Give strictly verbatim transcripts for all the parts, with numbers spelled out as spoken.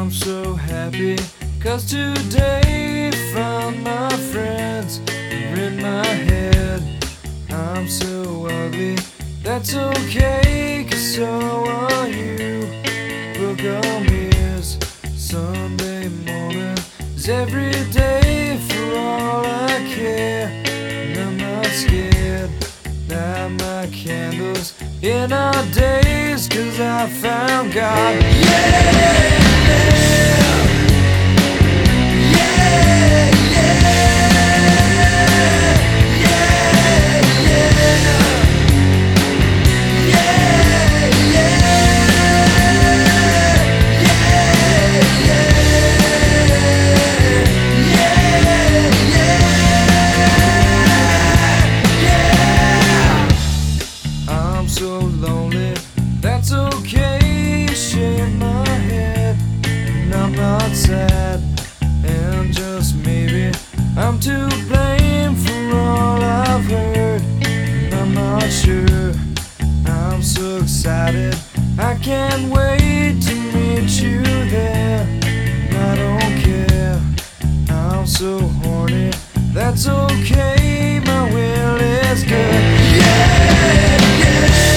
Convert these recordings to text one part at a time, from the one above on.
I'm so happy, cause today found my friends are in my head. I'm so ugly, that's okay, cause so are you. Book on mirrors, Sunday morning is every day for all I care. And I'm not scared, light my candles in our days, cause I found God. Yeah! So lonely, that's okay, shake my head, and I'm not sad, and just maybe I'm to blame for all I've heard, and I'm not sure. I'm so excited, I can't wait to meet you there, and I don't care, I'm so horny, that's okay, my will is good. Yeah, yeah.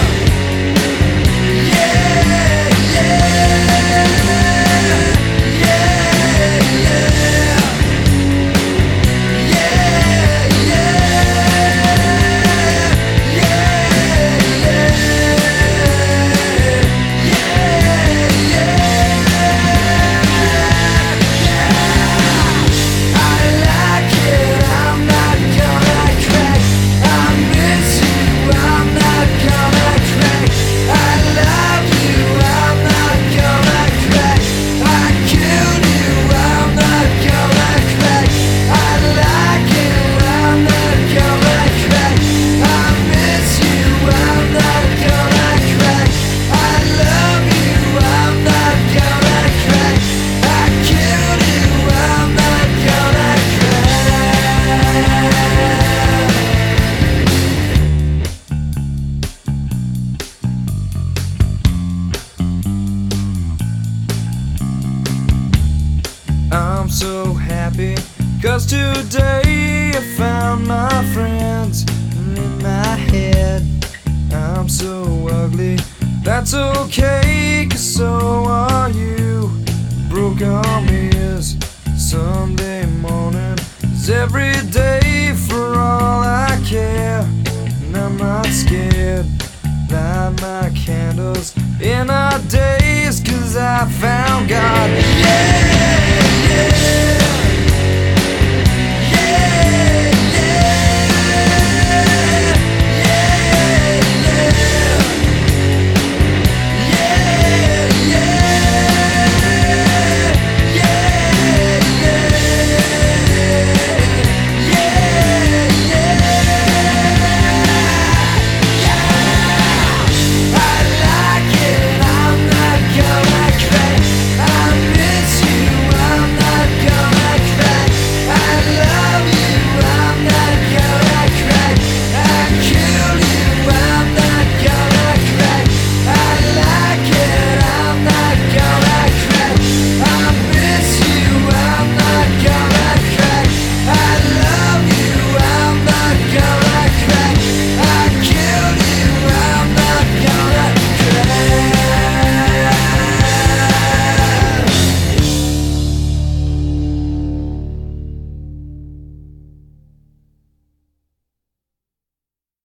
I'm so happy, cause today I found my friends in my head. I'm so ugly, that's okay, cause so are you. Broke on me